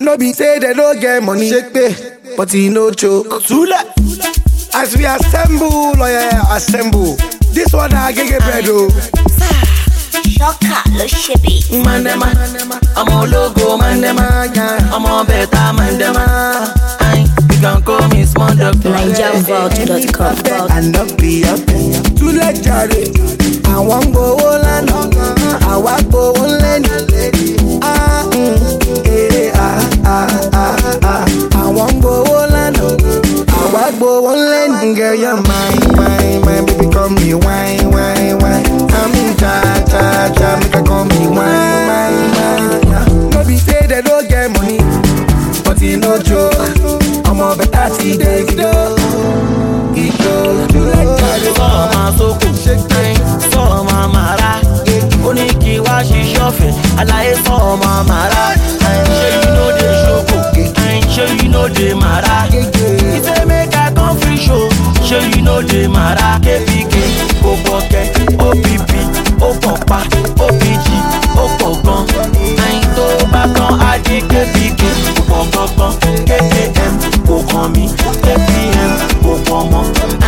No be say they don't get money, shake pay, but he no choke. Tula. As we assemble, oh yeah, assemble. This one I get bread, oh. Shocker, lo shebi. Mandema, I'm a logo, mandema, I'm a beta, mandema. You can call me small doctor. NigerVault.com. I not be up to let Jerry. I want go on, I want go on, I want go on, I want go on, girl, you're mine, baby, call me wine. I'm in cha, make her call me wine. No be say they don't get money, but he no joke. I'm a better tea, they go. So mara, oniki wa she shopping. I like so mara. Sure you know the show, sure you know the mara. He say make I come free show. Sure you know the mara. KPK, Oboke, OPP, Opopa, OPG, Opogon. To back on Adi KPK, Opogon, KKM, Okomi, KPM, Okomo.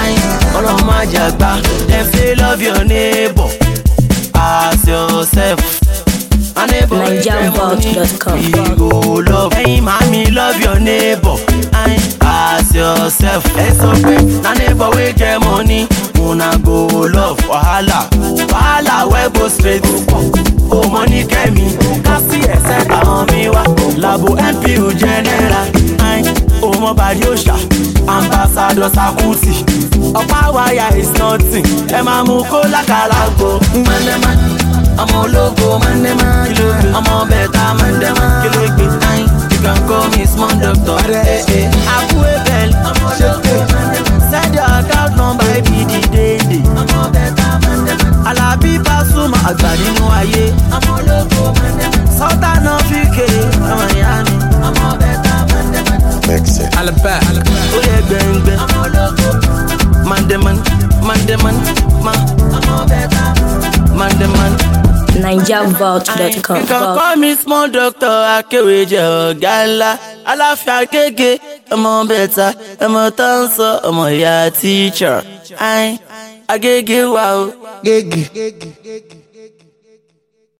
Them say love your neighbor as yourself. NigerVault.com. We go love. Hey, mommy, love your neighbor as yourself. Na neighbor we get money, una go love. Wahala, we go straight. Oh, money get me. Kasi except on me wa. Labo MPU general. Oh, my body osha. Ambassador Sakuti. Opa wire is nothing. Emma Muko la Kalago. Mandema, I'm a logo, mandema. I'm a beta, mandema. You can call me small doctor. Aku Ebel, I'm a logo, mandema. Send your account number, BD Daily. I'm a beta, mandema. Alabi Pasuma, Agbari no aye. I'm a logo, mandema. Sultan of UK, Miami. I'm a beta, mandema. Alaba. Oh yeah, bang. I'm a logo. Mandeman, NigerVault.com. You can call me small doctor, Akeweje Gala. Alafia Keke, I'm a better, I'm a dancer, I'm a teacher. I get wow. Gigi.